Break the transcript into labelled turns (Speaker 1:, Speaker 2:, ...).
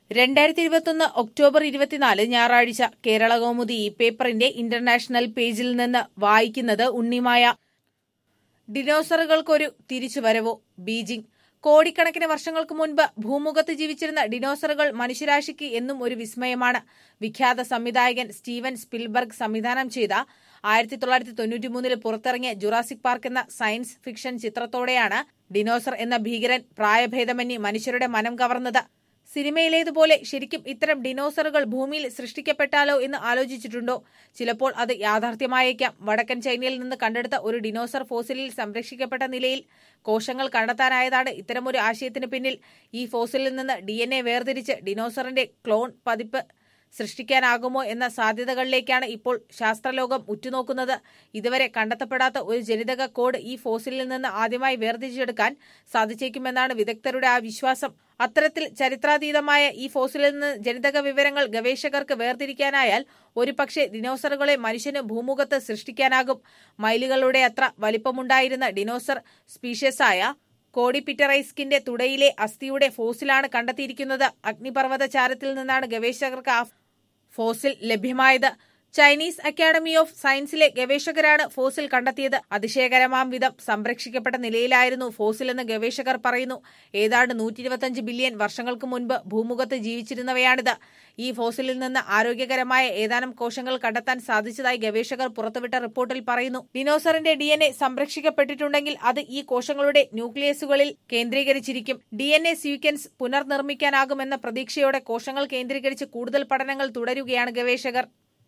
Speaker 1: 2021 October 24 ഞായറാഴ്ച കേരളകൗമുദി പേപ്പറിന്റെ international പേജിൽ നിന്ന് വായിക്കുന്നത് ഉണ്ണിമായ. ഡിനോസറുകൾക്കൊരു തിരിച്ചുവരവോ? ബീജിംഗ്. കോടിക്കണക്കിന് വർഷങ്ങൾക്ക് മുൻപ് ഭൂമുഖത്ത് ജീവിച്ചിരുന്ന ഡിനോസറുകൾ മനുഷ്യരാശിക്ക് എന്നും ഒരു വിസ്മയമാണ്. വിഖ്യാത സംവിധായകൻ സ്റ്റീവൻ സ്പിൽബർഗ് സംവിധാനം ചെയ്ത 1993 പുറത്തിറങ്ങിയ ജുറാസിക് പാർക്ക് എന്ന സയൻസ് ഫിക്ഷൻ ചിത്രത്തോടെയാണ് ഡിനോസർ എന്ന ഭീകരൻ പ്രായഭേദമന്യേ മനുഷ്യരുടെ മനം കവർന്നത്. സിനിമയിലേതുപോലെ ശരിക്കും ഇത്തരം ഡിനോസറുകൾ ഭൂമിയിൽ സൃഷ്ടിക്കപ്പെട്ടാലോ എന്ന് ആലോചിച്ചിട്ടുണ്ടോ? ചിലപ്പോൾ അത് യാഥാർത്ഥ്യമായേക്കാം. വടക്കൻ ചൈനയിൽ നിന്ന് കണ്ടെടുത്ത ഒരു ഡിനോസർ ഫോസിലിൽ സംരക്ഷിക്കപ്പെട്ട നിലയിൽ കോശങ്ങൾ കണ്ടെത്താനായതാണ് ഇത്തരമൊരു ആശയത്തിന് പിന്നിൽ. ഈ ഫോസിലിൽ നിന്ന് DNA വേർതിരിച്ച് ഡിനോസറിന്റെ ക്ലോൺ പതിപ്പ് സൃഷ്ടിക്കാനാകുമോ എന്ന സാധ്യതകളിലേക്കാണ് ഇപ്പോൾ ശാസ്ത്രലോകം ഉറ്റുനോക്കുന്നത്. ഇതുവരെ കണ്ടെത്തപ്പെടാത്ത ഒരു ജനിതക കോഡ് ഈ ഫോസിലിൽ നിന്ന് ആദ്യമായി വേർതിരിച്ചെടുക്കാൻ സാധിച്ചേക്കുമെന്നാണ് വിദഗ്ധരുടെ വിശ്വാസം. അത്തരത്തിൽ ചരിത്രാതീതമായ ഈ ഫോസിലിൽ നിന്ന് ജനിതക വിവരങ്ങൾ ഗവേഷകർക്ക് വേർതിരിക്കാനായാൽ ഒരുപക്ഷെ ഡിനോസറുകളെ മനുഷ്യന് ഭൂമുഖത്ത് സൃഷ്ടിക്കാനാകും. മൈലുകളുടെ അത്ര വലിപ്പമുണ്ടായിരുന്ന ഡിനോസർ സ്പീഷ്യസായ കോഡിപിറ്ററൈസ്കിന്റെ തുടയിലെ അസ്ഥിയുടെ ഫോസിലാണ് കണ്ടെത്തിയിരിക്കുന്നത്. അഗ്നിപർവ്വത ചാരത്തിൽ നിന്നാണ് ഗവേഷകർക്ക് ആ ഫോസിൽ ലഭ്യമായത്. ചൈനീസ് അക്കാഡമി ഓഫ് സയൻസിലെ ഗവേഷകരാണ് ഫോസിൽ കണ്ടെത്തിയത്. അതിശയകരമാം വിധം സംരക്ഷിക്കപ്പെട്ട നിലയിലായിരുന്നു ഫോസിൽ എന്ന് ഗവേഷകർ പറയുന്നു. ഏതാണ്ട് 125 ബില്യൺ വർഷങ്ങൾക്ക് മുൻപ് ഭൂമുഖത്ത് ജീവിച്ചിരുന്നവയാണിത്. ഈ ഫോസിലിൽ നിന്ന് ആരോഗ്യകരമായ ഏതാനും കോശങ്ങൾ കണ്ടെത്താൻ സാധിച്ചതായി ഗവേഷകർ പുറത്തുവിട്ട റിപ്പോർട്ടിൽ പറയുന്നു. ഡിനോസറിന്റെ DNA സംരക്ഷിക്കപ്പെട്ടിട്ടുണ്ടെങ്കിൽ അത് ഈ കോശങ്ങളുടെ ന്യൂക്ലിയസുകളിൽ കേന്ദ്രീകരിച്ചിരിക്കും. DNA സീക്വൻസ് പുനർനിർമ്മിക്കാനാകുമെന്ന പ്രതീക്ഷയോടെ കോശങ്ങൾ കേന്ദ്രീകരിച്ച് കൂടുതൽ പഠനങ്ങൾ തുടരുകയാണ് ഗവേഷകർ.